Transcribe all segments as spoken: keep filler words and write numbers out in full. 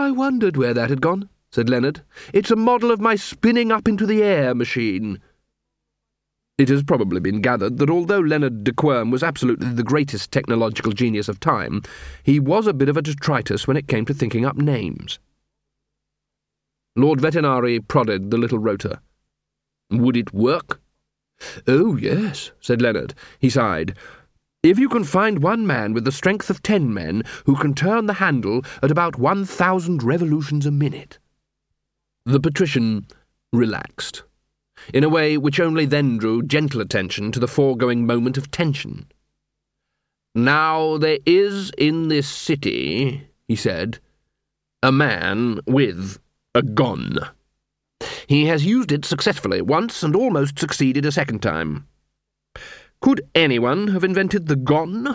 I wondered where that had gone, said Leonard. It's a model of my spinning up into the air machine. It has probably been gathered that although Leonard de Quirm was absolutely the greatest technological genius of time, he was a bit of a detritus when it came to thinking up names. Lord Vetinari prodded the little rotor. Would it work? Oh, yes, said Leonard. He sighed. If you can find one man with the strength of ten men who can turn the handle at about one thousand revolutions a minute. The patrician relaxed, in a way which only then drew gentle attention to the foregoing moment of tension. Now there is in this city, he said, a man with a gun. He has used it successfully once and almost succeeded a second time. Could anyone have invented the gun?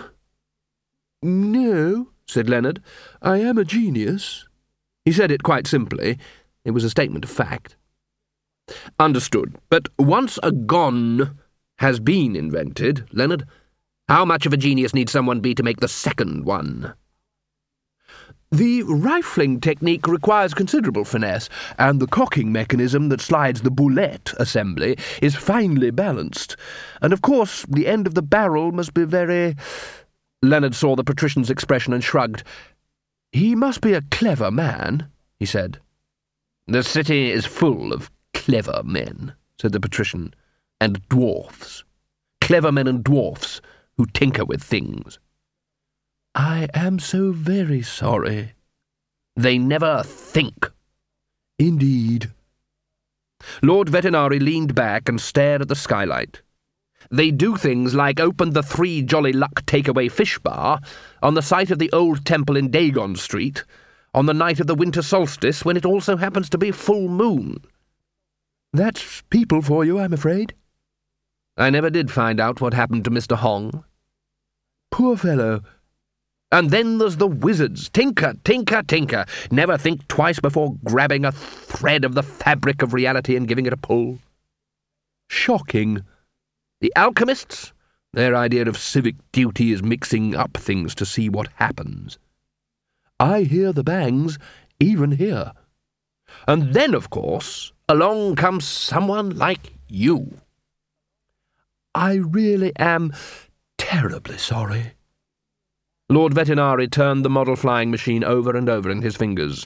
No, said Leonard. I am a genius. He said it quite simply. It was a statement of fact. Understood. But once a gun has been invented, Leonard, how much of a genius need someone be to make the second one? The rifling technique requires considerable finesse, and the cocking mechanism that slides the boulette assembly is finely balanced. And of course, the end of the barrel must be very... Leonard saw the patrician's expression and shrugged. He must be a clever man, he said. The city is full of clever men, said the patrician, and dwarfs. Clever men and dwarfs who tinker with things. I am so very sorry. They never think. Indeed. Lord Vetinari leaned back and stared at the skylight. They do things like open the Three Jolly Luck Takeaway Fish Bar on the site of the old temple in Dagon Street on the night of the winter solstice when it also happens to be full moon. That's people for you, I'm afraid. I never did find out what happened to Mister Hong. Poor fellow. And then there's the wizards. Tinker, tinker, tinker. Never think twice before grabbing a thread of the fabric of reality and giving it a pull. Shocking. The alchemists? Their idea of civic duty is mixing up things to see what happens. I hear the bangs, even here. And then, of course, along comes someone like you. I really am terribly sorry. Lord Vetinari turned the model flying machine over and over in his fingers.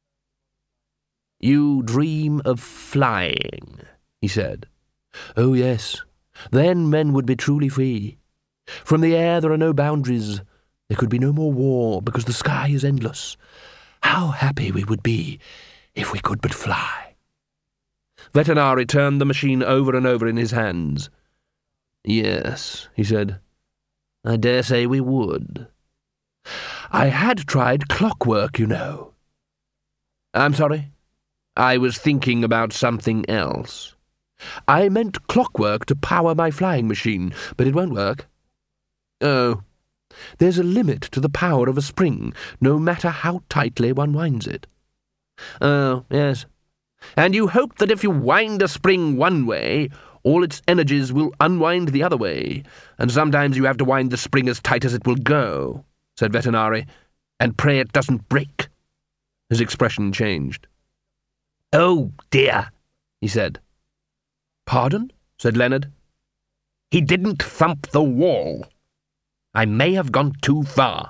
You dream of flying, he said. Oh, yes. Then men would be truly free. From the air there are no boundaries. There could be no more war, because the sky is endless. How happy we would be if we could but fly. Vetinari turned the machine over and over in his hands. Yes, he said. I dare say we would. I had tried clockwork, you know. I'm sorry. I was thinking about something else. I meant clockwork to power my flying machine, but it won't work. Oh, there's a limit to the power of a spring, no matter how tightly one winds it. Oh, yes. And you hope that if you wind a spring one way, all its energies will unwind the other way, and sometimes you have to wind the spring as tight as it will go, said Vetinari, and pray it doesn't break. His expression changed. Oh, dear, he said. Pardon? Said Leonard. He didn't thump the wall. I may have gone too far.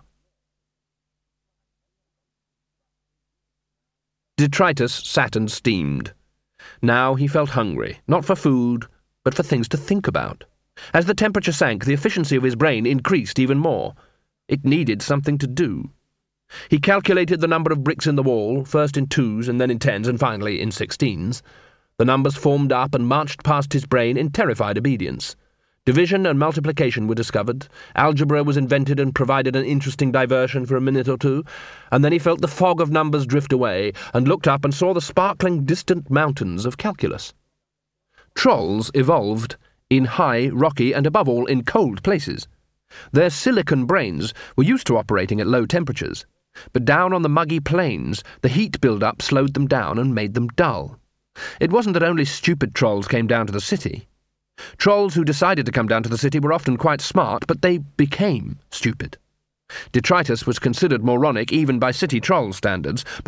Detritus sat and steamed. Now he felt hungry, not for food, but for things to think about. As the temperature sank, the efficiency of his brain increased even more. It needed something to do. He calculated the number of bricks in the wall, first in twos and then in tens and finally in sixteens. The numbers formed up and marched past his brain in terrified obedience. Division and multiplication were discovered, algebra was invented and provided an interesting diversion for a minute or two, and then he felt the fog of numbers drift away and looked up and saw the sparkling distant mountains of calculus. Trolls evolved in high, rocky, and above all in cold places. Their silicon brains were used to operating at low temperatures, but down on the muggy plains the heat build-up slowed them down and made them dull. It wasn't that only stupid trolls came down to the city. Trolls who decided to come down to the city were often quite smart, but they became stupid. Detritus was considered moronic even by city troll standards,